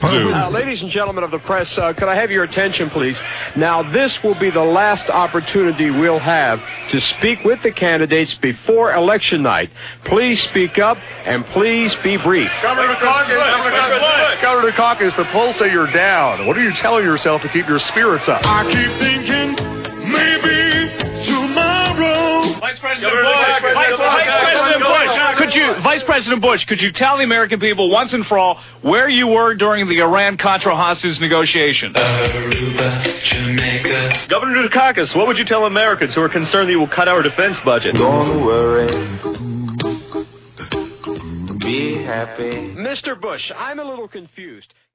Ladies and gentlemen of the press, could I have your attention, please? Now, this will be the last opportunity we'll have to speak with the candidates before election night. Please speak up, and please be brief. Governor Dukakis, the polls say you're down. What are you telling yourself to keep your spirits up? I keep thinking, maybe tomorrow. Vice President Bush, could you tell the American people once and for all where you were during the Iran-Contra hostage negotiation? Aruba, Governor Dukakis, what would you tell Americans who are concerned that you will cut our defense budget? don't worry. Be happy. Mr. Bush, I'm a little confused.